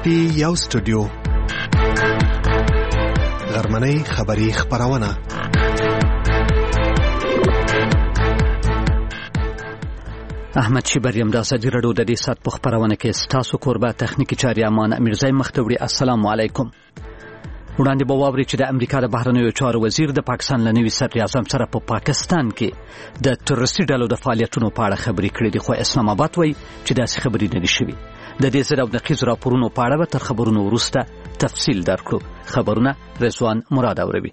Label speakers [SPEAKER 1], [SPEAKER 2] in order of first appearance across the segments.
[SPEAKER 1] پی یو سټوډیو غرمنۍ خبری خبرونه
[SPEAKER 2] احمد شیبریم د ازادي راډیو د دې سات په خبرونه کې ستاسو قربا تخنیکی چاري امان امیرزای مختوړي. السلام علیکم. وړاندې به واوري چې د امریکا د بهرنیو چارو وزیر د پاکستان له نوي صدر اعظم سره په پاکستان کې د تروریستي ډلو د فعالیتونو په اړه خبرې کړې دي، خو اسلام آباد وایي چې داسې خبرې نه دي شوي. د دې زړه او نقیض راپورونو په اړه به تر خبرونو وروسته تفصیل درکړو. خبرونه رضوان مراد اوروي.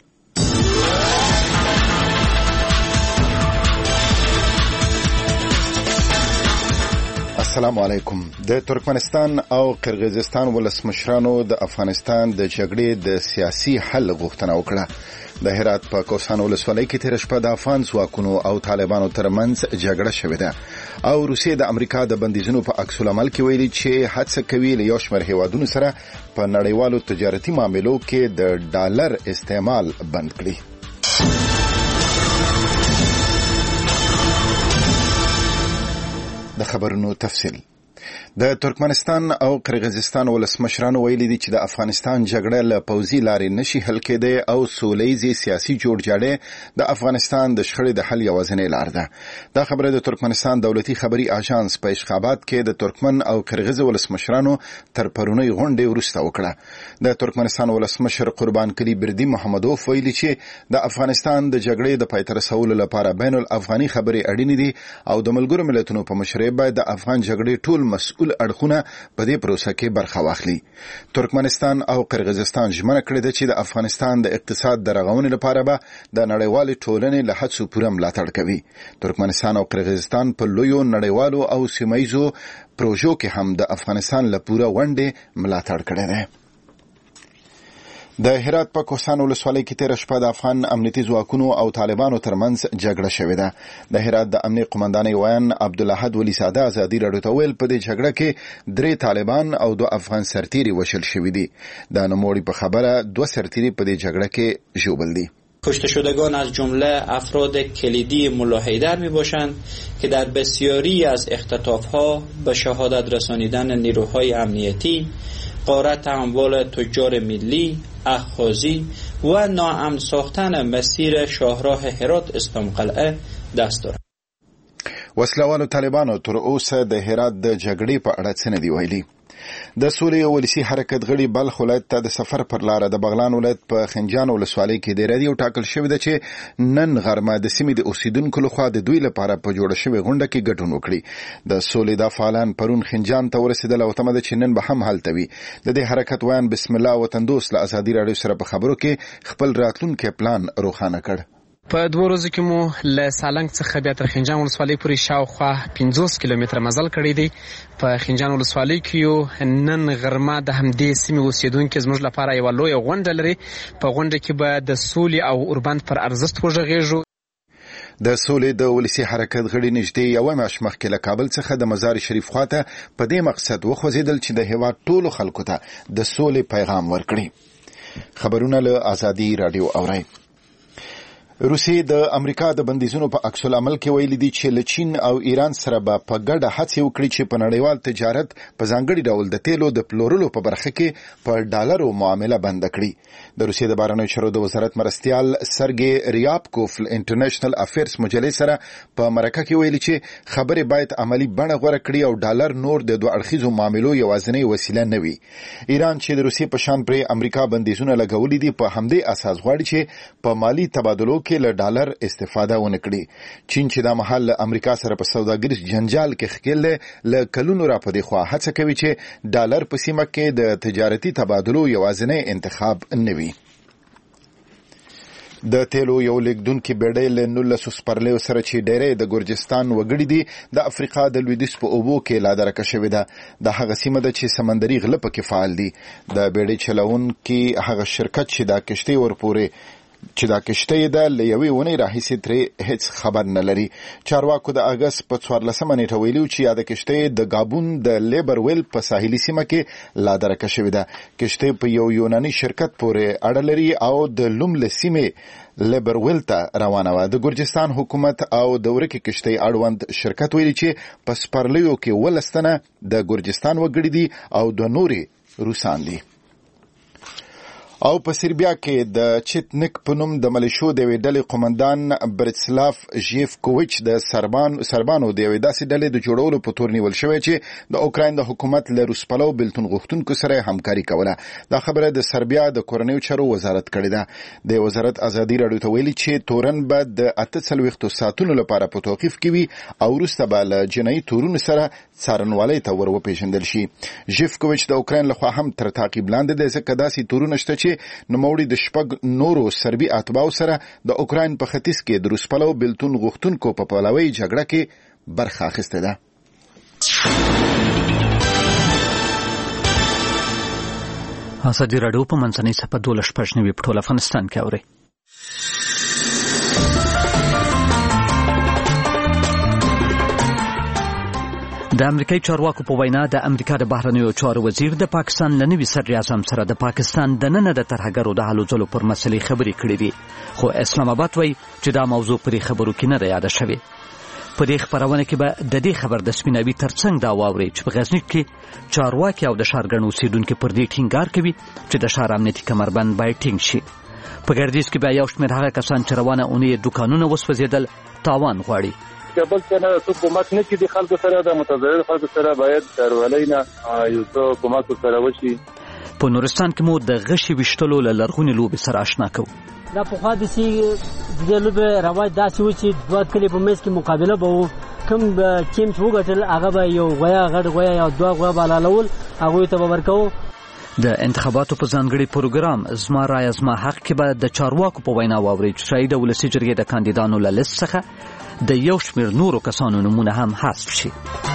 [SPEAKER 3] السلام علیکم. د ترکمنستان او قرغیزستان ولسمشرانو د افغانستان د جګړې د سیاسي حل غوښتنه وکړه. د هرات په کوهستان ولسوالۍ کې تیر شپه د افغان ځواکونو او طالبانو ترمنځ جګړه شوې ده او روسیې د امریکا د بندیزونو په عکس العمل کې ویلي چې هڅه کوي له یو شمېر هیوادونو سره په نړیوالو تجارتي معاملو کې د ډالر استعمال بند کړي. د خبرونو تفصیل. د ترکمنستان او قرغیزستان ولسمشرانو ویلي دي چې د افغانستان جګړه له پوځي لارې نشي حل کېدای او سولهییزې سیاسي جوړجاړی د افغانستان د شخړې د حل یوازینۍ لار ده. دا خبره د ترکمنستان دولتي خبري اژانس په اشخابات کې د ترکمن او قرغیز ولسمشرانو تر پرونی غونډې وروسته وکړه. د ترکمنستان ولسمشر قربان کلی بردی محمدوف ویلي چې د افغانستان د جګړې د پای ته رسولو لپاره بین الافغاني خبرې اړینې دي او د ملګرو ملتونو په مشرۍ باید د افغان جګړې ټول مسؤل اړخونه په دې پروسه کې برخه واخلي. ترکمنستان او قرغیزستان ژمنه کړې ده چې د افغانستان د اقتصاد د رغونې لپاره به د نړیوالې ټولنې له هڅو پوره ملاتړ کوي. ترکمنستان او قرغیزستان په لویو نړیوالو او سیمه‌ییزو پروژو کې هم د افغانستان له پوره ونډې ملاتړ کړی دی. د هرات په کوهستان ولسوالۍ کې تیر شپه د افغان امنیتي ځواکونو او طالبانو ترمنځ جګړه شوې ده. د هرات د امنیت قومندانۍ ویان عبدالاحد ولی ساده ازادي راډیو ته ویل په دې جګړه کې 3 طالبان او 2 افغان سرتیري وشل شوي دي. د نوموړي په خبره 2 سرتیري په دې جګړه کې ژوبل دي.
[SPEAKER 4] کشته شدگان از جمله افراد کلیدی ملا حیدر می باشند که در بسیاری از اختطاف‌ها به شهادت رسانیدن نیروهای امنیتی، غارت اموال تجار ملی، اخاذی و ناامن ساختن مسیر شاهراه هرات اسلام قلعه دست دارد.
[SPEAKER 3] وسلوالو طالبانو تر اوسه د هرات د جګړې په اړه څه نه دی ویلي. د سولې ولسی حرکت غړي بلخ ولایت ته د سفر پر لار د بغلان ولایت په خنجان ولسوالۍ کې د ردیو ټاکل شوی دی چې نن غرمه د سیمې د اوسیدونکو لخوا د دوی لپاره په جوړه شوی غونډه کې ګډون وکړي. د سولې د فعالان پرون خنجان ته ورسېدل او تمه ده چې نن به هم هلته وي. د دې حرکت ویان بسم الله وطن دوست له ازادي راډیو سره په خبرو کې خپل راتلونکي پلان روښانه کړ.
[SPEAKER 5] په 2 ورځو کې مو له سالنګ څخه بیا تر خنجان ولسوالۍ پورې شاوخوا 50 کیلومتره مزل کړی دی. په خنجان ولسوالۍ کې یو نن غرمه د همدې سیمې اوسیدونکو زموږ لپاره یو لوی غونډه لري. په غونډه کې به د سولې او اوربند پر ارزښت وغږیږو.
[SPEAKER 3] د سولې د ولسی حرکت غړي نږدې یو ماش مخکې له کابل څخه د مزار شریف خواته په دې مقصد وخوځیدل چې د هیواد ټولو خلکو ته د سولې پیغام ورکړي. خبرونه له ازادي راډیو اورئ. روسیې د امریکا د بندیزونو په عکس العمل کې ویلي دي چې له چین او ایران سره به په ګډه هڅې وکړي چې په نړیوال تجارت په ځانګړي ډول د تیلو د پلورلو په برخه کې په ډالرو معامله بند کړي. د روسیې د بهرنیو چارو د وزارت مرستیال سرګي ریابکوف انټرنیشنل افیرز مجلې سره په مرکه کې ویلي چې خبرې باید عملی بڼه غوره کړي او ډالر نور د 2 اړخیزو معاملو یوازینۍ وسیله نه وي. ایران چې د روسیې په شان پر امریکا بندیزونه لګولي دي په همدې اساس غواړي چې په مالی تبادلو کې له ډالر استفاده ونه کړي. چین چې دا مهال امریکا سره په سوداګریز جنجال کې ښکېل له کلونو را پدې خوا هڅه کوي چې ډالر په سیمه کې د تجارتي تبادلو یوازینی انتخاب نه وي. د تیلو یو لیکدونکي بیړۍ له 19 سپرلیو سره چې ډېرې د ګورجستان وګړي دي د افریقا د لویدیځ په اوبو کې لادرکه شوې ده. د هغه سیمه ده چې سمندري غله پکې فعال دي. د بیړۍ چلونکي هغه شرکت چې دا کشتۍ ورپورې چې دا کشته ده له یوې ونې راهیسې ترې هیڅ خبر نه لري. چارواکو د اګست په 14 نیټه ویلي چې دا کشته د گابون د لیبر ویل په ساحلي سیمه کې لادرکه شوې ده. کشته په یو یوناني شرکت پورې اړه لري او د لومله سیمې لیبر ویل ته روانه وه. د ګورجستان حکومت او د ورکې کشتۍ اړوند شرکت ویلي چې په سپرلیو کې 12 تنه د ګورجستان وګړي دي او د نورې روسان دي. او په سربیا کې د چټنک په نوم د ملیشو د یوې ډلې قومندان برتسلاف ژیفکوویچ د سربانو د یوې داسې ډلې د جوړولو په تور نیول شوی چې د اوکراین د حکومت له روسپلو بلتون غوښتونکو سره همکاري کوله. دا خبره د سربیا د کورنیو چارو وزارت کړې ده. د وزارت ازادي راډیو ته ویلي چې تورن به د 48 ساعتونو لپاره په توقیف کې وي او وروسته به له جنایي تورونو سره څارنوالۍ ته ور وپېژندل شي. ژیفکوویچ د اوکراین لخوا هم تر تعقیب لاندې دی ځکه داسې تورونه شته چې نوموړي د شپږ نورو سربي اتباعو سره د اوکراین په ختیځ کې د روسپلو بلتون غوښتونکو په پلوي جګړه کې برخه اخیسته ده.
[SPEAKER 2] ازادي راډیو په منځنۍ صفحه 12 په ټول افغانستان کې اوري. د امریکای چارواکو په وینا د امریکا د بهرنیو چارو وزیر د پاکستان له نوي صدر اعظم سره د پاکستان د نن د ترهګرو د حل ځلو پر مسلې خبرې کړې دي، خو اسلام آباد وایي چې دا موضوع پرې خبرو کې نه ده یاده شوې. په دې خبرونه کې به د دې خبر د سپیناوي ترڅنګ دا واوري چې په غزني کې چارواکي او د ښارګڼو اوسیدونکو پر دې ټینګار کوي چې د ښار امنیتي کمربند باید ټینګ شي. په ګردیز کې بیا یو شمېر هغه کسان چې روانه اونۍ دوکانونه وسوځېدل تاوان غواړي.
[SPEAKER 6] کابل څنګه څو کومک نه کړي خلکو سره د متضرر خلکو سره باید څارولای نه یو څو کومک سره وشي.
[SPEAKER 2] په نورستان کې مو د غشي وشتلو له لرغونې لوبې سره آشنا کوو.
[SPEAKER 7] دا په خوا د دې لوبې رواج داسې و چې دوه کلي په منځ کې مقابله به وو. کوم ټیم چې وګټل هغه به یو غویا غټ غویا یا دوه غویا به حلالول هغوی ته به ورکوو.
[SPEAKER 2] د انتخاباتو په ځانګړي پروګرام زما رایه زما حق کې به د چارواکو په وینا واورئ چې ښایي د ولسي جرګې د کاندیدانو له لیست څخه د یو شمېر نورو کسانو نومونه هم حذف شي.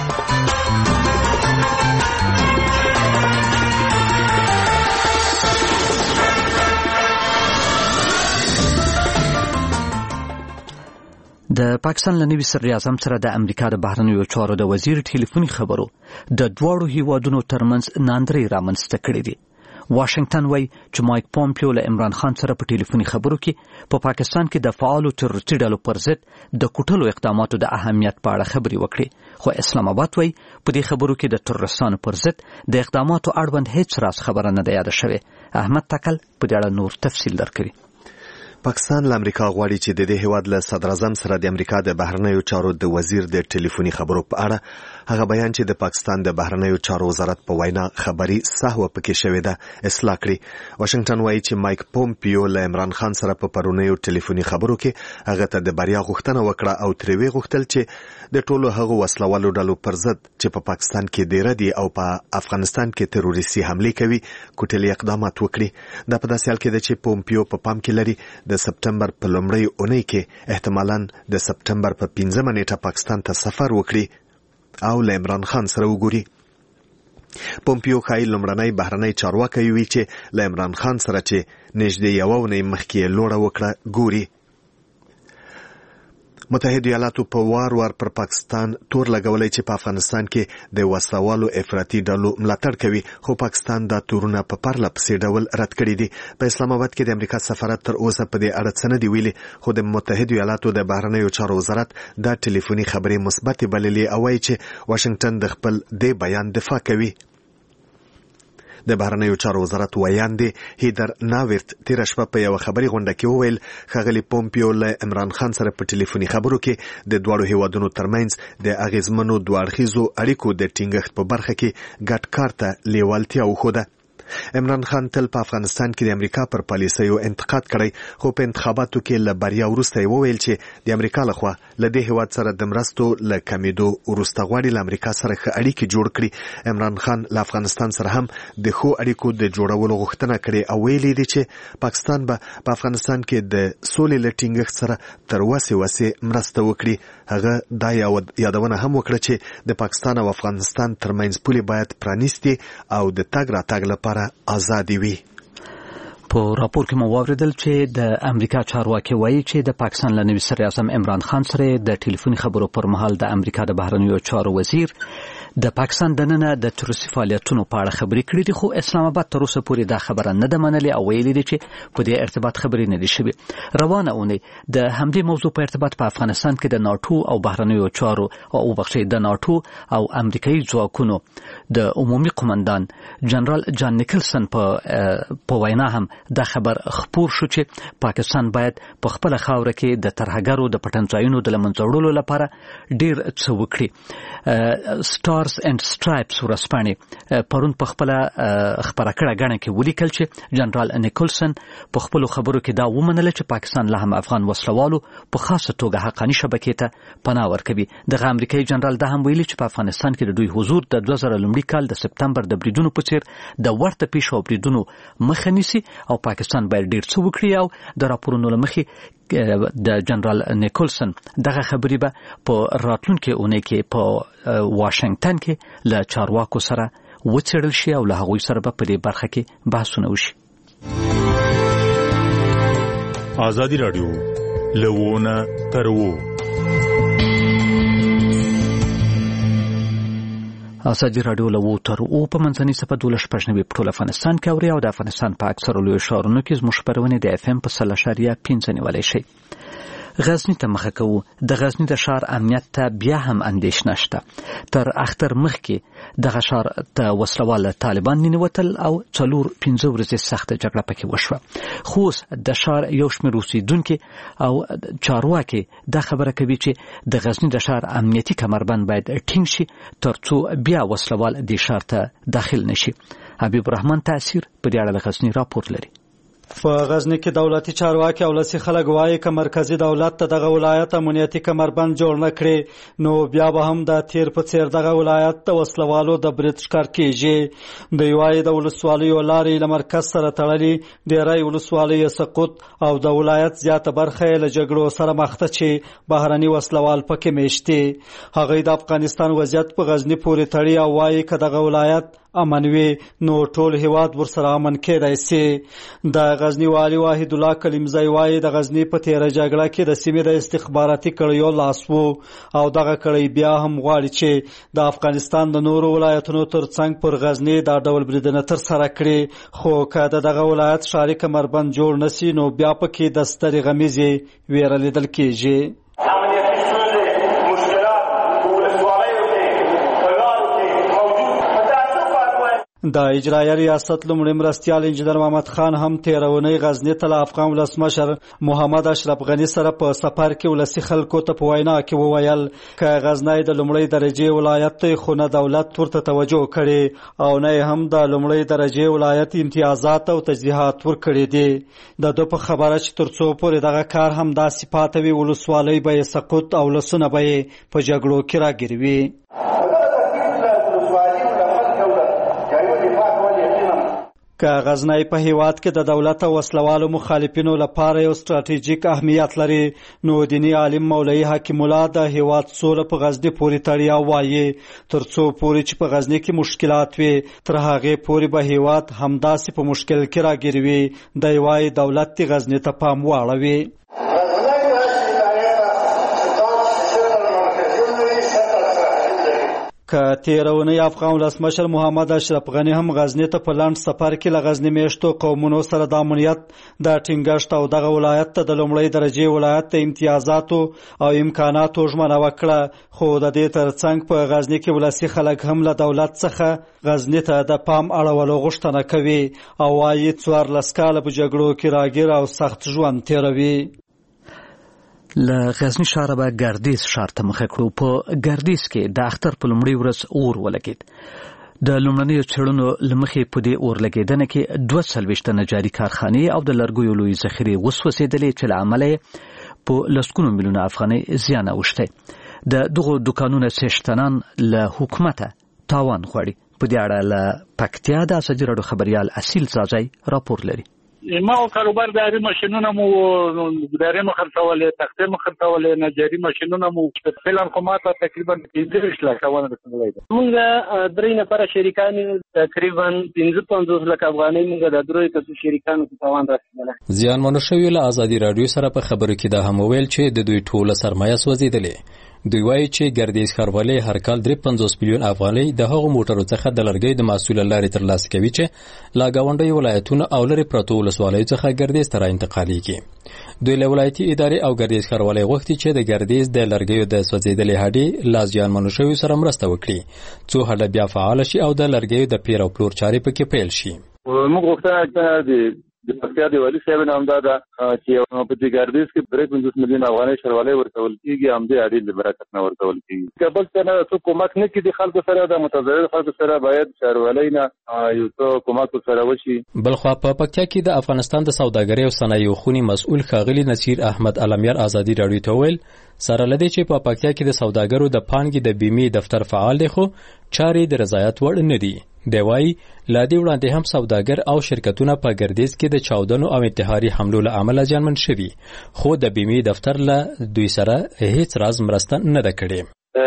[SPEAKER 2] د پاکستان له نوي صدر اعظم سره د امریکا د بهرنیو چارو د وزیر ټلیفوني خبرو د دواړو هیوادونو ترمنځ ناندرۍ رامنځته کړې دي. واشنگټن وایي چې مایک پومپیو له عمران خان سره په ټلیفوني خبرو کې په پاکستان کې د فعالو تروریستي ډلو پر ضد د کوټلو اقداماتو د اهمیت په اړه خبرې وکړې، خو اسلام آباد وایي په دې خبرو کې د تروریستانو پر ضد د اقداماتو اړوند هیڅ راز خبره نه ده یاده شوې. احمد تکل په دې اړه نور تفصیل درکوي.
[SPEAKER 1] پاکستان له امریکا غواړي چې د دې هیواد له صدر اعظم سره د امریکا د بهرنیو چارو د وزیر د ټلیفوني خبرو په اړه هغه بیان چې د پاکستان د بهرنیو چارو وزارت په وینا خبري سهو پکې شوې ده اصلاح کړي. واشنگټن وایي چې مایک پومپیو له عمران خان سره په پرونیو ټلیفوني خبرو کې هغه ته د بریا غوښتنه وکړه او ترې وی غوښتل چې د ټولو هغو وسلوالو ډلو پر ضد چې په پاکستان کې ډیر دي او په افغانستان کې تروریستي حمله کوي کوټلي اقدامات وکړي. دا په داسې حال کې ده چې پومپیو په پام کې لري د سپټمبر په لومړۍ اونۍ کې احتمالاً د سپټمبر په 15 نیټه پاکستان ته سفر وکړي او له عمران خان سره وګوري. پومپیو خای لومړنی بهرنی چارواکی وی چې له عمران خان سره چې نږدې یو اونۍ مخکې لوړه وکړه ګوري. متحده ایالاتو په وار پر پاکستان تور لګولای چې په افغانستان کې د وسوالو افراطي ډلو ملاتړ کوي، خو پاکستان دا تورونه په پرله پسې ډول رد کړي دي. په اسلام آباد کې د امریکا سفارت تر اوسه په دې اړه څه نه دی ویلي، خو د متحده ایالاتو د بهرنیو چارو وزارت دا ټلیفوني خبرې مثبت بللې او وایي چې واشنگټن د خپل دې بیان دفاع کوي. د بهرنیو چارو وزارت ویاندې هیدر ناورت تیر شپه په یو خبري غونډه کې وویل ښاغلي پومپیو له عمران خان سره په ټلیفوني خبرو کې د دواړو هیوادونو ترمنځ د اغیزمنو دوه اړخیزو اړیکو د ټینګښت په برخه کې ګډ کار ته لیوالتیا وښوده. عمران خان تل په افغانستان کې د امریکا پر پالیسیو انتقاد کړی، خو په انتخاباتو کې له بریا وروسته یې وویل چې د امریکا لخوا له دې هیواد سره د مرستو له کمیدو وروسته غواړي له امریکا سره ښه اړیکې جوړ کړي. عمران خان له افغانستان سره هم د ښو اړیکو د جوړولو غوښتنه کړې او ویلي دي چې پاکستان به په افغانستان کې د سولې له ټینګښت سره تر وسې مرسته وکړي. هغه دا یادونه هم وکړه چې د پاکستان او افغانستان ترمنځ پولې باید پرانیستي او د تګ راتګ لپاره آزادي وي.
[SPEAKER 2] په راپور کې مو واوریدل چې د امریکا چارواکي وایي چې د پاکستان له نوي صدر اعظم عمران خان سره د ټلیفوني خبرو پر مهال د امریکا د بهرنیو چارو وزیر د پاکستان دننه د تروریستي فعالیتونو په اړه خبرې کړې دي، خو اسلام آباد تر اوسه پورې دا خبره نه ده منلې او ویلي دي چې په دې ارتباط خبرې نه دي شوې. روانه اونۍ د همدې موضوع په ارتباط په افغانستان کې د ناتو او بهرنیو چارو او د ناتو او امریکایي ځواکونو د عمومي قومندان جنرال جان نیکلسن په وینا هم دا خبر خپور شو چې پاکستان باید په خپل خاوره کې د ترهګرو د پټنځایونو د لمنځه وړلو لپاره ډیر څه وکړي. سټارز اینڈ سټرایپس ورسپانې پرون په خپل خبره کړه غاڼه کې ولیکل چې جنرال نیکلسن په خپل خبرو کې دا ومنله چې پاکستان له هم افغان وسلوالو په خاصه توګه حقاني شبکې ته پناه ورکوي. د امریکایي جنرال دا هم ویلي چې په افغانستان کې د دوی حضور د 2000 لومړي کال د سپتمبر د بریدونو په څیر د ورته پیښو بریدونو مخه نیسي او پاکستان باید ډیر څه وکړي او د راپورونو لمخې د جنرال نیکلسن دغه خبرې به په راتلونکي اونۍ کې په واشنگټن کې له چارواکو سره وڅېړل شي او له هغوی سره به په دې برخه کې بحثونه وشي.
[SPEAKER 8] ازادي رادیو لوونه ترو
[SPEAKER 2] ازادي رادیو له ووتر او په منځني صفه 12 په ټول افغانستان کې اوري او د افغانستان په اکثر لوی ښارونو کې زموږ خبرونه د اف ام په 3.5 نیولای شي. غزنی ته مخه کوو. د غزنی د ښار امنیت ته بیا هم اندېښنه شته. تر اختر مخکې دغه ښار ته وسلوال طالبان ننوتل او 4-5 ورځې سخت جګړه پکې وشوه. خو د ښار یو شمېر اوسېدونکي او چارواکي دا خبره کوي چې د غزنی د ښار امنیتي کمربند باید ټینګ شي ترڅو بیا وسلوال د ښار ته داخل نشي. حبیب الرحمن تاثیر په دې اړه د غزنی راپور لري.
[SPEAKER 9] په غزنی کې دولتي چارواکي او لسی خلک وایي چې مرکزی دولت ته دغه ولایت امنیتي کمربند جوړ نه کړي نو بیا به هم د تیر په څیر دغه ولایت ته وسلوالو د برید ښکار کیږي. د یوای د ولسوالیو لارې له مرکز سره تړلي ډیری ولسوالۍ سقوط او د ولایت زیاته برخه له جګړو سره مخ ته چې بهرني وسلوال پکې میشتي. هغه د افغانستان وضعیت په غزنی پورې تړي او وایي چې دغه ولایت امن وي نو ټول هیواد ورسره امن کېدای شي. د غزنی والی واحد الله کلیمزی وایي د غزنی په تیره جګړه کې د سیمې د استخباراتي کړیو لاس وو او دغه کړی بیا هم غواړي چې د افغانستان د نورو ولایتونو ترڅنګ پر غزنی دا ډول بریدونه ترسره کړي. خو که دغه ولایت ښاري کمربند جوړ نشي نو بیا پکې د سترې غمیزې ویره لیدل کېږي. د اجرایه ریاست لومړي مرستیال انجنیر محمد خان هم تیرونی غزنی ته له افغان ولسمشر محمد اشرف غنی سره په سفر کې ولسی خلکو ته په وینا کې وویل چې غزنی د لومړي درجه ولایت ته خو نه دولت ورته توجه کړي او نه هم د لومړي درجه ولایت امتیازات او تجهیزات ورکړي دي. د دوه په خبره چې ترڅو پورې دغه کار هم د صفاتوي ولسوالۍ به سقوط او لسونه به په جګړو کې راګیروي. که غزنی په هیواد کې د دولت او وسلوالو مخالفینو لپاره یو ستراتیژیک اهمیت لري نو دینی عالم مولوی حکیم الله د هیواد سوله په غزنی پورې تړي او وایي ترڅو پورې چې په غزنی کې مشکلات وي تر هغه پورې به هیواد همداسې په مشکل کې راګیروي. د وایي دولت د غزنی ته پام واړوي. که تیرونی افغان ولسمشر محمد اشرف غنی هم غزنی ته په لاند سفر کې له غزنی میشتو قومونو سره د امنیت د ټینګښت او دغه ولایت ته د لومړي درجه ولایت ته امتیازاتو او امکاناتو ژمنه وکړه. خو د دې ترڅنګ په غزنی کې ولسی خلک هم له دولت څخه غزنی ته د پام اړولو غوښتنه کوي او وايي 14 کاله په جګړو کې راګیر او سخت ژوند تیروي.
[SPEAKER 2] له غزنی ښار به ګردیز ښار ته مخه کړو. په ګردیز کې د اختر په لومړۍ ورځ اور ولګېد. د لومړنیو څېړنو له مخې په دې اور لګېدنه کې 22 نجاري کارخانې او د لرګیو لوی ذخیرې وسوځېدلې چې له امله یې په لسګونو میلیونه افغانۍ زیان اوښتی. د دغو دوکانونو څښتنان له حکومته تاوان غواړي. په دې اړه له پکتیا د ازادي راډیو خبریال اصیل زاځی راپور لري.
[SPEAKER 6] ما کاروبار داري ماشینونه مو داري مخرڅولې تختې مخرڅولې نجاري ماشینونه مو فعلا خو ماته تقریبا 15 لک افغانۍ رسیدلې ده. موږ درې نفر شریکان تقریبا 55 لک افغانۍ موږ د درې کسو شریکانو ته تاوان رسیدله.
[SPEAKER 10] زیانمنو شوی له ازادي رادیو سره په خبرو کې دا هم ویل چې د دوی ټوله سرمایه سوځیدلې. دوی وایي چې ګردیز ښاروالۍ هر کال 53 میلیون افغانۍ د هغو موټرو څخه د لرګیو د محصول لارې ترلاسه کوي چې له ګاونډیو ولایتونو او لرې پرتو ولسوالیو څخه ګردیز ته راانتقالېږي. دوی له ولایتي ادارې او ګردیز ښاروالۍ غوښتي چې د ګردیز د لرګیو د سوځېدلې هډې له زیانمنو شویو سره مرسته وکړي څو هډه بیا فعاله شي او د لرګیو د پیر او پلور چارې پکې پیل شي.
[SPEAKER 6] موږ غوښتنه د پکتیا د والي صاحب نام دا چې په دې ګردیز کې 53 میلیون افغانۍ ښاروالۍ ورکول کیږي هم دې اړین د برکت نه ورکول کیږي. کابل ته څو کومک نه کیږي خلکو سره د متضرر خلکو سره باید ښاروالۍ نه یو څو کومک سره وشي.
[SPEAKER 10] بلخوا په پکتیا کې د افغانستان د سوداګرۍ او صنایعو خونی مسؤل ښاغلي نصیر احمد علمیار ازادي راډیو ته ویل سره لدی چې په پکتیا کې د سوداګرو د پانګې د بیمې دفتر فعال دی خو چارې د رضایت وړ نه دي. دی وایي لا دې وړاندې هم سوداګر او شرکتونه په ګردیز کې د چاودنو او انتحاري حملو له امله زیانمن شوي خو د بیمې دفتر له دوی سره هیڅ راز مرسته نه ده کړې.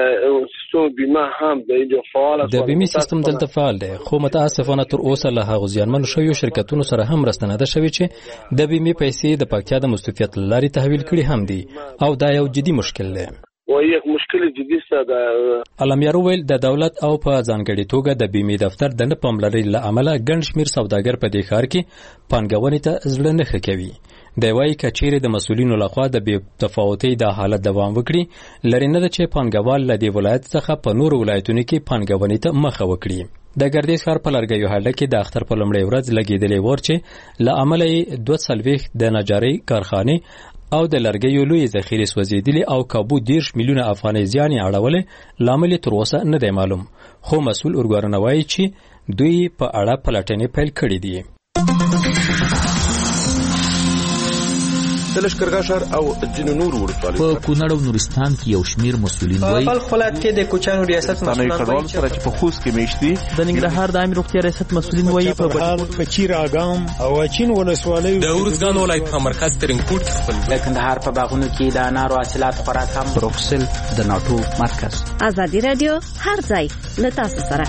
[SPEAKER 10] د بیمې سیستم دلته فعال دی خو متاسفانه تر اوسه له هغو زیانمنو شویو شرکتونو سره هم مرسته نه ده شوې چې د بیمې پیسې د پکتیا د مستوفیت له لارې تحویل کړي هم دي او دا یو جدي مشکل دی. علمیار ویل د دولت او په ځانګړي توګه د بیمې دفتر د نه پاملرنې له امله ګڼ شمېر سوداګر په دې ښار کې پانګونې ته زړه نه ښه کوي. دی وایي که چیرې د مسؤلینو لخوا د بې تفاوتۍ دا حالت دوام وکړي لرې نه ده چې پانګوال له دې ولایت څخه په نورو ولایتونو کې پانګونې ته مخه وکړي. د ګردیز ښار په لرګیو هډه کې د اختر په لومړۍ ورځ لګېدلې اور چې له امله یې 240 د نجارۍ کارخانې او د لرګیو لوی ذخیرې سوځېدلې او کابو 10 میلیونه افغانۍ زیان یې اړولې لامل تر اوسه نه دی معلوم خو مسؤل اورګورنه وایي چې دوی په اړه پلټنې پیل کړې دي.
[SPEAKER 11] د لښکرګاه ښار او ځینو نورو ولسوالیو
[SPEAKER 12] په کونړ او نورستان کې یو شمېر مسؤلین وایي
[SPEAKER 13] په ولایت کې د کوچانو ریاست مسؤلین
[SPEAKER 11] کډوال سره چې په خوست کې میشتي
[SPEAKER 14] د ننګرهار د عامه روغتیا ریاست مسؤلین وایي په
[SPEAKER 15] چیر اګام او چین ولسوالیو
[SPEAKER 16] د ورزګان ولایت مرکز ترنګپورت خپل
[SPEAKER 17] د کندهار په باغونو کې د انارو حاصلات خوراک هم
[SPEAKER 2] بروکسل د ناټو مرکز.
[SPEAKER 18] ازادي رادیو هر ځای له تاسو سره.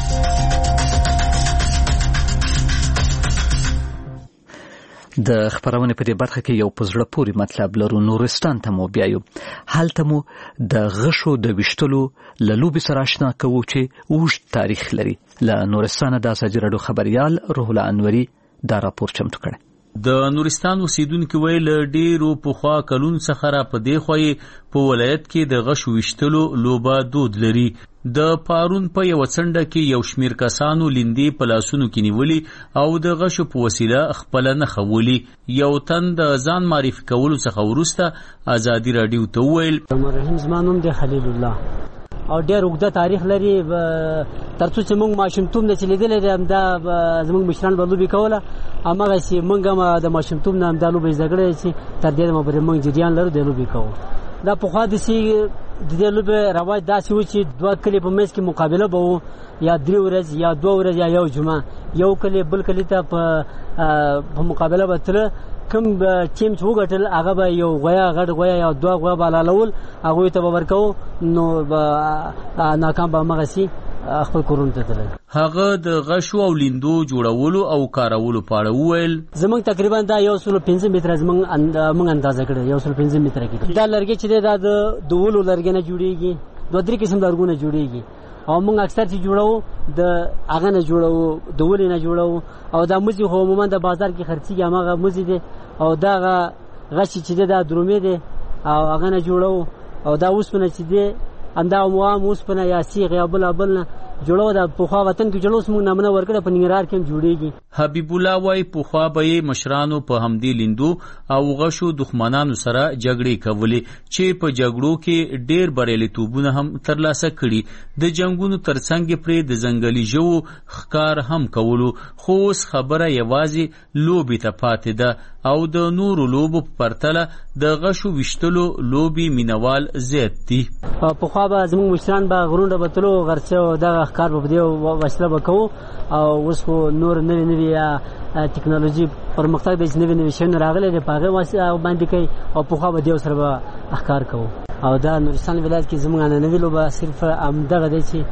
[SPEAKER 2] د خبرونه په دې برخه کې یو پزړه پوري مطلب لرو. نورستان ته مو بیایو. هلته مو د غشو د وشتلو لوبي سره آشنا کوو چې اوږد تاریخ لري. له نورستان د ازادي رادیو خبريال روح الله انوري دا راپور چمتو کړ.
[SPEAKER 12] د نورستان اوسیدونکو ویل ډیرو پخوا کلون څخه را په دی خوې په ولایت کې د غشو وشتلو لوبه دود لري. د پارون په یو څنډه کې یو شمیر کسانو لیندې په لاسونو کې نیولي او د غشو په وسیله خپل نه خولي. یو تن د ځان معرفي کولو څخه وروسته ازادي رادیو ته ویل
[SPEAKER 7] مرحوم زمانوم د خلیل الله او ډېر اوږده تاریخ لري. ترڅو چې موږ ماشومتوب نه چلیدلې دا زموږ مشران به لوبې کوله هماغه چې موږ هم د ماشومتوب نه همدا لوبې زده کړې چې تر دې مو موږ جریان لرو د لوبې کوو. دا پخوا داسې د دې لوبې رواج داسې و چې دوه کلي په منځ کې مقابله به و یا 3 ورځې یا 2 ورځې یا یو جمعه یو کلي بل کلي ته په مقابله به تله. کوم ټیم چې وګټل هغه به یو غویا غټ غویا یا 2 غویا بالالول هغه ته به ورکو نو ناکام به مغسي خپل کورونه ته تلل.
[SPEAKER 12] هغه د غشو او لیندو جوړولو او کارولو په اړه ویل
[SPEAKER 7] زمونږ تقریبا دا 105 متره زمونږ اندازه کړی 105 متره کې دا لرګي چې دا د ولو لرګي نه جوړیږي 2-3 قسم لرګونه جوړیږي او موږ اکثر چې جوړو د هغه نه جوړو د ولې نه جوړو او دا مزي خو عموما د بازار کې خرڅيږي هغه مزي دي او دا غشي چې دا درومې دي او هغه نه جوړو او دا اوسپنه چې دي اندا مو اوسپنه یا سیغ یا بل جوړو د پوخا وطن کې جوړوس موږ نامنه ورکړه په ننګرهار کې جوړیږي.
[SPEAKER 12] حبیب الله وای پوخا به مشرانو په همدې لیندو او غشو دښمنانو سره جګړې کولې چې په جګړو کې ډېر بریالیتوبونه هم ترلاسه کړي. د جنگونو ترڅنګ پرې د ځنګلي ژوو ښکار هم کولو خو اوس خبره یوازې لوبې ته پاتې ده. او د نورو لوبو په پرتله د غشو ویشتلو لوبي مینوال زیات دي.
[SPEAKER 7] پخوا به زموږ مشران به غرونه به تلو غرڅه او دغه ښکار به په دې وسیله به کوو او اوس خو نور نوي ټکنالوژي پرمختګ د نوي شیانو راغلی دی په هغې وسیله باندې کوي او پخوا به دې سره به ښکار کوو. او دا نورستان ولایت کې زموږ عنعنوي لوبه صرف همدغه دی چې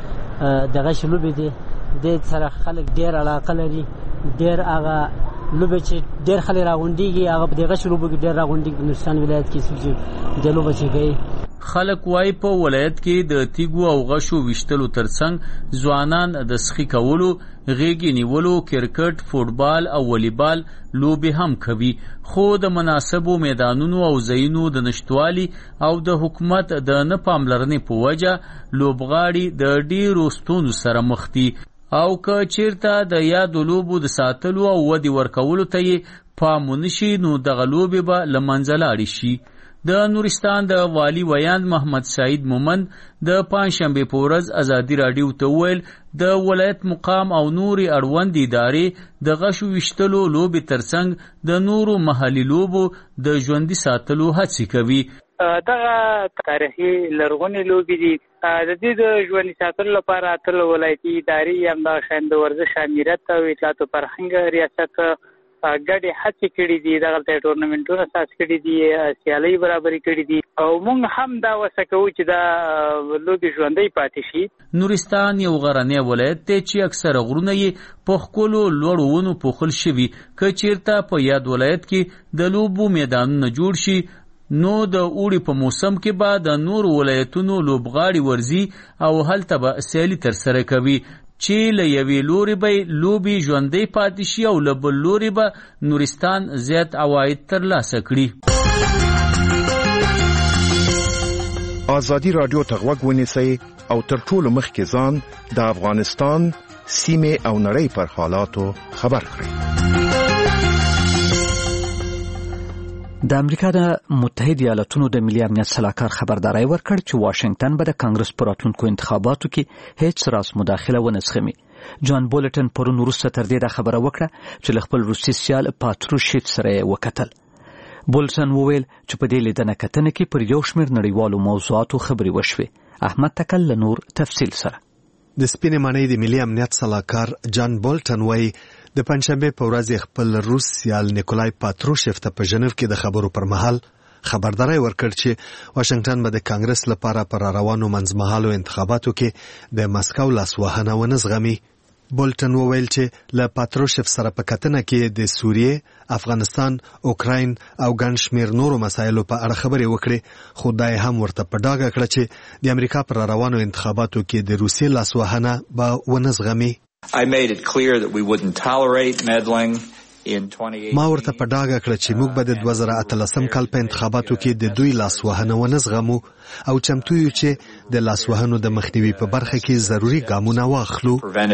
[SPEAKER 7] د غش لوبې دي. دې سره خلک ډېر علاقه لري، ډېر هغه لوبې چې ډېر خلک راغونډېږي هغه په دې غش لوبو کې ډېر راغونډېږي په نورستان ولایت کې چې دې لوبه چې کوي.
[SPEAKER 12] خلک وای په ولایت کې د تیګو او غشو ویشتلو ترڅنګ ځوانان د سخي کولو، غېږې نیولو، کرکټ، فوټبال او والیبال لوبې هم کوي، خو د مناسبو میدانونو او ځایونو د نشټوالي او د حکومت د نه پاملرنې په وجه لوبغاړي د ډېرو ستونزو سره مخ دي او که چیرته د یادو لوبو د ساتلو او ودې ورکولو ته یې پام ونشي نو دغه لوبې به له منځه لاړې شي. د نورستان د والی ویاند محمد سعید مومند د پنجشنبې په ورځ ازادي راډیو ته وویل د ولایت مقام او نورې اړوندې ادارې د غشو ویشتلو لوبې ترڅنګ د نورو محلي لوبو د ژوندي ساتلو هڅې کوي.
[SPEAKER 6] دغه تاریخي لرغونې لوبې دي، د دې د ژوندي ساتلو لپاره اتل ولایتي ادارې همدغه شان د ورزش امریت او اطلاعات او فرهنګ ریاست ګډې هڅې کړي دي، دغلته ټورنمنټونه اساس کړي دي، سیالۍ برابرې کړي دي او موږ هم دا وسه کوو چې دا لوبې ژوندۍ پاتې شي.
[SPEAKER 12] نورستان یو غرنی ولایت دی چې اکثره غرونه یې په ښکلو لوړو ونو پوښل شوي. که چیرته په یاد ولایت کې د لوبو میدانونه جوړ شي نو د اوړي په موسم کې به د نورو ولایتونو لوبغاړي ورځي او هلته به سیالي ترسره کوي چې له یوې لورې به لوبې ژوندۍ پاتې شي او له بل لورې به نورستان زیات عواید ترلاسه کړي.
[SPEAKER 3] ازادي راډیو ته غوږ ونیسئ او تر ټولو مخکې ځان د افغانستان سیمې او نړۍ پر حالاتو خبر کړئ.
[SPEAKER 2] د امریکا د متحده ایالاتونو د ملي امنیت سلاکار خبرداري ورکړ چې واشنگټن به د کانګرس په راتلونکو انتخاباتو کې هیڅ راس مداخله ونه زغمي. جان بولټن پرون وروسته تر دې خبره وکړه چې له خپل روسي سیال پاتروشیچ سره وکتل. بولټن وویل چې په دې لیدنه کتنه کې پر یو شمېر نړیوالو موضوعاتو خبرې وشوې. احمد تکل له نور تفصیل سره.
[SPEAKER 1] د سپینې ماڼۍ د ملي امنیت سلاکار جان بولټن وایي د پنځشنبې په ورځ خپل روس سیال نیکولای پاتروشیف ته په ژنیو کې د خبرو پر مهال خبرداري ورکړ چې واشنگټن به د کانګرس لپاره پر روانو منځمهالو انتخاباتو کې د مسکو لاسوهنه ونه زغمي. بولټن وویل چې له پاتروشیف سره په کتنه کې د سوریې، افغانستان، اوکراین او ګڼ شمېر نورو مسایلو په اړه خبرې وکړې، خو دا یې هم ورته په ډاګه کړه چې د امریکا پر روانو انتخاباتو کې د روسیې لاسوهنه به ونه زغمي.
[SPEAKER 19] I made it clear that we wouldn't tolerate meddling in 2018.
[SPEAKER 1] ما ورته په ډاګه کړه چې موږ به د 2018 کال په انتخاباتو کې د دوی لاسوهنه ونه زغمو او چمتو یو چې د لاسوهنو د مخنیوي په برخه کې ضروري ګامونه واخلو.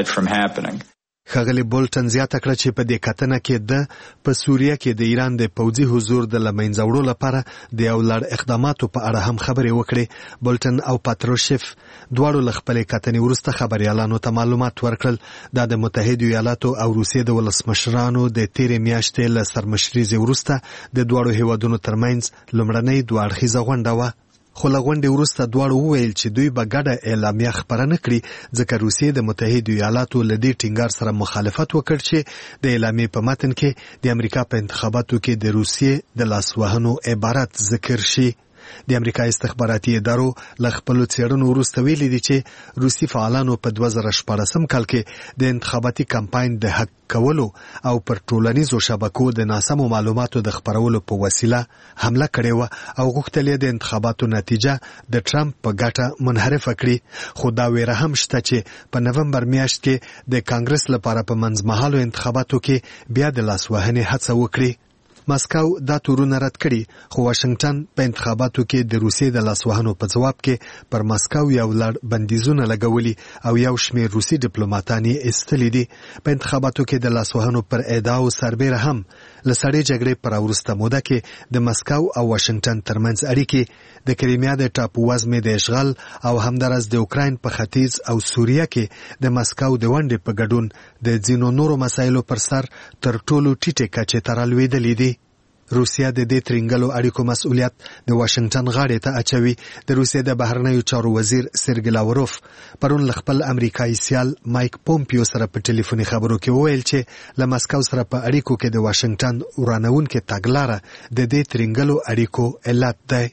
[SPEAKER 1] ښاغلي بولټن زیاته کړه چې په دې کتنه کې د په سوریه کې د ایران د پوځي حضور د لمنځه وړلو لپاره د یو لړ اقداماتو په اړه هم خبرې وکړې. بولټن او پاتروشیف دواړو له خپلې کتنې وروسته خبریالانو ته معلومات ورکړل. دا د متحده ایالاتو او روسیې د ولسمشرانو د تیرې میاشتې له سرمشریزې وروسته د دواړو هیوادونو ترمنځ لومړنۍ دوه اړخیزه غونډه وه. خو له غونډې وروسته دواړو وویل چې دوی به ګډه اعلامیه خپره نه کړي ځکه روسیې د متحده ایالاتو له دې ټینګار سره مخالفت وکړ چې د اعلامیې په متن کې د امریکا په انتخاباتو کې د روسیې د لاسوهنو عبارت ذکر شي. د امریکا استخباراتي ادارو له خپلو څېړنو وروسته ویلي دي چې روسي فعالانو په 2014 کال کې د انتخاباتي کمپاین د حق کولو او پر ټولنیزو شبکو د ناسمو معلوماتو د خپرولو په وسیله حمله کړې وه او غوښتل یې د انتخاباتو نتیجه د ټرمپ په ګټه منحرفه کړي. خو دا ویره هم شته چې په نومبر میاشت کې د کانګرس لپاره په منځمهالو انتخاباتو کې بیا د لاسوهنې هڅه وکړي. مسکو دا تورونه رد کړي خو واشنگټن په انتخاباتو کې د روسیې د لاسوهنو په ځواب کې پر مسکو یو لړ بندیزونه لګولي او یو شمېر روسي ډیپلوماټان یې ایستلي دي. په انتخاباتو کې د لاسوهنو پر ادعاو سربیره هم له سړې جګړې پر وروسته موده کې د مسکو او واشنگټن ترمنځ اړیکې د کریمیا د ټاپو وزمې د اشغال او همدارس د اوکراین په ختیځ او سوریه کې د مسکو د ونډې په ګډون د ځینو نورو مسایلو پر سر تر ټولو ټیټې کچې ته رالوېدلې دي. روسیا د دې ترنګلو اړیکو مسؤلیت د واشنگټن غاړې ته اچوي. د روسیې د بهرنیو چارو وزیر سرګی لاوروف پرون خپل امریکایي سیال مایک پومپیو سره په ټلیفوني خبرو کې وویل چې له مسکو سره په اړیکو کې د واشنگټن ورانونکو تګلاره د دې ترنګلو اړیکو علت دی.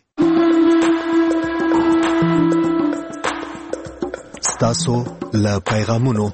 [SPEAKER 1] ستاسو له پیغامونو.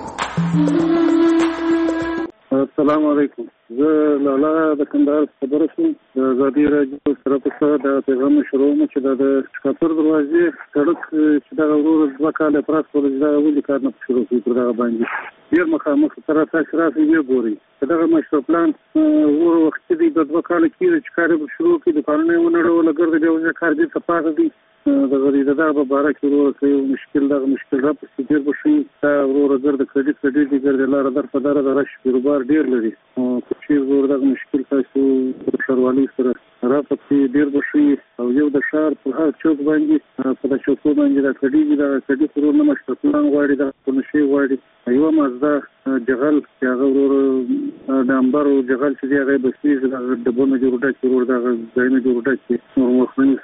[SPEAKER 20] السلام علیکم. زه لالا د کندهار خبره شوم. د ازادي راډیو سره په سره د پیغام شروع مو چې د شکاپور دروازې سړک چې د ورور 2 کاله پراس ولې دا ولې کار نه شروع کړی پر هغه باندې ډیر مخامخ تر تاسو راځي یو ګوري دغه مشر پلان ور وخت دی د 2 کاله کې چې کار شروع کړي د قانون ونړول ګرځي د کار دي صفاده دي د غریب دغه بارک ورو کوي مشکل را په ستیر بشي دا ورو ګرځي د کریډټ دی ګرځي لار در په دره درش کاروبار ډیر لري چې ورو دغه مشکل تاسو شروالي سره راپسې ډیر بشي او یو د شهر په هر چوک باندې په د چوکو باندې د کډي پرونه مشر پلان غواړي د پونشي غواړي ایو مازدا جغل چې هغه ورو د انبار او جغل چې هغه بسیج د بونه جوړه چې ورو د ځایونه جوړه چې نور مخنی.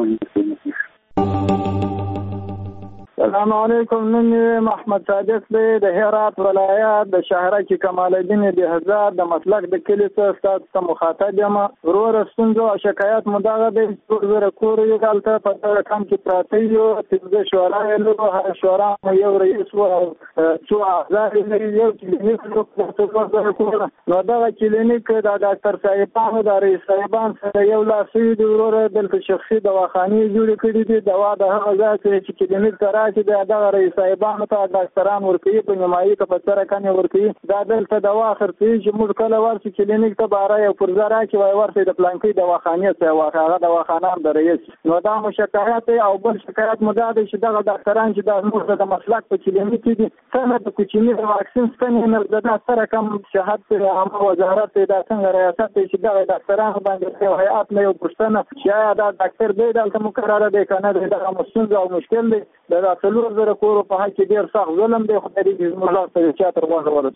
[SPEAKER 21] السلام علیکم. نن محمد صادق دی د هرات ولایت د شهره کې کمال الدین بهزاد د مسلک د کلی څخه ستاسو مخاطب یم. ورور ستونزو او شکایت مداغه د زره کورې غلطه په رقم کې پراته یو چې شورا له هر شورا یو رئیس او څو اعضاء لري یو کلینیک نو دا کلینیک د ډاکټر صاحبانو د رئیس صاحبان سره یو لاسي د ورور د شخصي دواخانې جوړ کړي دي. دوا د هغه ځای چې کلینیک سره چې دا رئیس صاحبانو ته ډاکټران ورکوي په نیمایي کې په سره کنه ورکوي دا دلته دوا خرڅي چې موږ کله ورسې کلینیک ته بارا یو پرزه راکې وای ورسې د پلانکي دواخانې ته واخه دواخانه د رئیس نو دا مشکایت او بل شکایت مداده چې دا ډاکټران چې د موږ د مسلک په کلینیک کې دي څنګه د کوچنی واکسین څنګه نه د سره کم شهادت عامه وزارت د څنګه ریاست چې دا ډاکټران باندې هیئات نه یو پښتنه چې دا ډاکټر دی دلته مقرره دی کنه دا مسئول او مشکل دی دا څلور زره کورو په حق کې ډیر سخت ظلم دی. خو دې زموږ ته چاتر وغوړل.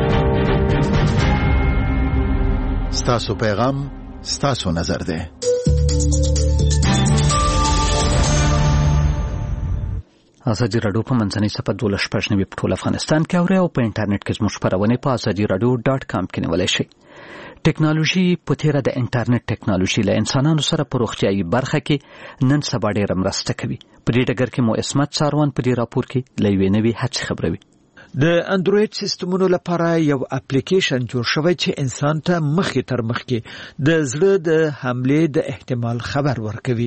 [SPEAKER 3] ستاسو پیغام ستاسو نظر دی.
[SPEAKER 2] ازادي راډیو په منځنۍ صفحه 12 په ټول افغانستان کې اوري او په انټرنیټ کې زموږ خبرونه په azadiradio.com کې نیولای شئ. ټیکنالوژي په تیره د انټرنیټ ټیکنالوژي له انسانانو سره په روغتیايي برخه کې نن سبا ډېره مرسته کوي. په دې ډګر کې مو اسمت ساروان په دې راپور کې له یوې نوې هڅې خبروي.
[SPEAKER 22] د انډروید سیستمونو لپاره یو اپلیکیشن جوړ شوی چې انسان ته مخې تر مخکې د زړه د حملې د احتمال خبر ورکوي.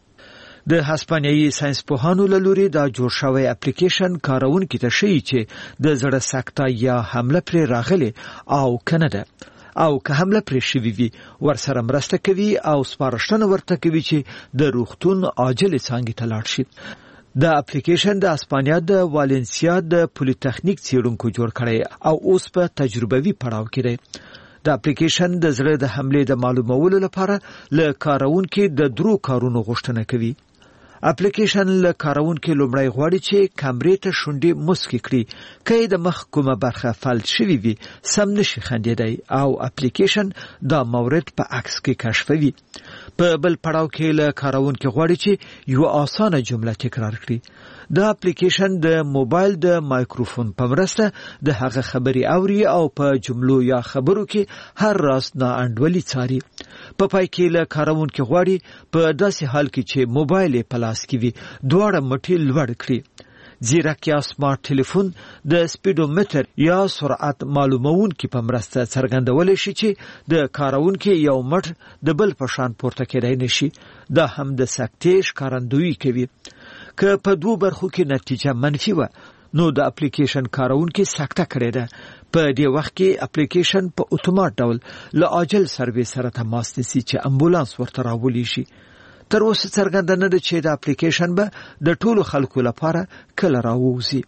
[SPEAKER 22] د هسپانیایی ساينس پوهانو له لوري دا جوړ شوی اپلیکیشن کارونکو ته ښیي چې د زړه سکته یا حمله پرې راغلي او کنه ده او که حمله پرې شوی وي ورسره مرسته کوي او سپارښتنه ورته کوي چې د روغتون عاجل څانګې ته لاړ شي. د اپلیکیشن د اسپانیا د والنسیا د پولیټیکنیک څیړونکو جوړ کړی او اوس په تجربوي پړاو کې دی. د اپلیکیشن د زړه د حملې د معلومولو لپاره له کارونکو د درو کارونو غوښتنه کوي. اپلیکیشن له کارونکو لومړی غواړي چې کیمرې ته شونډې مسکی کړي کله د مخ کومه برخه فلج شوی وي سم نشي خندیدای او اپلیکیشن دا مورد په عکس کې کشفوي. په بل پړاو کې له کارونکو غواړي چې یو اسانه جمله تکرار کړي. دا اپلیکیشن د موبایل د مایکروفون په مرسته د هغه خبري اوري او په جملو یا خبرو کې هر راز نه انډولي څاري. په پای کې له کارونکو غواړي په داسې حال کې چې موبایل په لاس کې وي دواړه مټې لوړ کړي. زیرک یا سمارټ ټلیفون د سپیډومتر یا سرعت معلومونکي په مرسته څرګندول شي چې د کارونکو یو مټ د بل په شان پورته کېدای نشي. دا هم د سکتې ښکارندویي کوي. که په دوه برخو کې نتیجه منفي و نو د اپلیکیشن کارونکو سکته کړې ده. په دې وخت کې اپلیکیشن په اتومات ډول له عاجل سرویس سره تماس نیسي چې امبولانس ورته راولي شي. تر اوسه څرګنده نه ده چې د اپلیکیشن به د ټولو خلکو لپاره کله راووځي.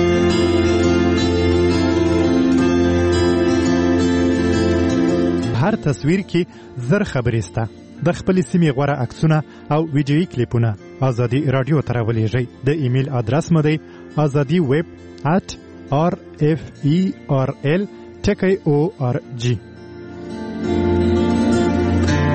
[SPEAKER 23] هر تصویر کې زر خبرې سته. د خپل سیمې غوړه عکسونه او ویډیويي کلیپونه ازادي رادیو ته راولېږئ. د ایمیل ادرس مو دی azadiweb@referl.org.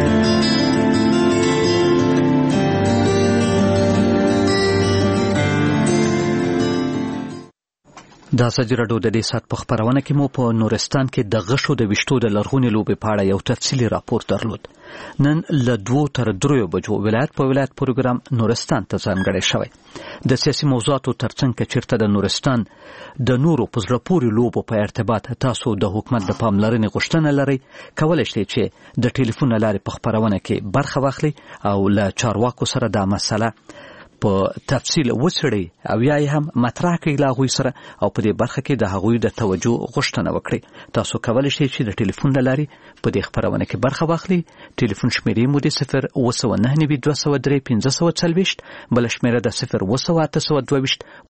[SPEAKER 2] د ازادي راډیو د دې سات په خبرونه کې مو په نورستان کې د غشو د وشتو د لرغونې لوبې په اړه یو تفصیلي راپور درلود. نن له 2 تر 3 بجو ولایت په ولایت پروګرام نورستان ته ځانګړی شوی. د سیاسي موضوعاتو ترڅنګ که چیرته د نورستان د نورو په زړه پورې لوبو په ارتباط تاسو د حکومت د پاملرنې غوښتنه لرئ، کولی شئ چې د ټلیفون له لارې په خبرونه کې برخه واخلئ او له چارواکو سره دا مسله په تفصیل وڅېړئ او یا هم مطرح کړئ له هغوی سره او په دې برخه کې د هغوی د توجه غوښتنه وکړئ. تاسو کولی شئ چې د ټلیفون له لارې په دې خبرونه کې برخه واخلئ. ټلیفون شمیرې مو د 0299203 1540، بله شمیره د 02822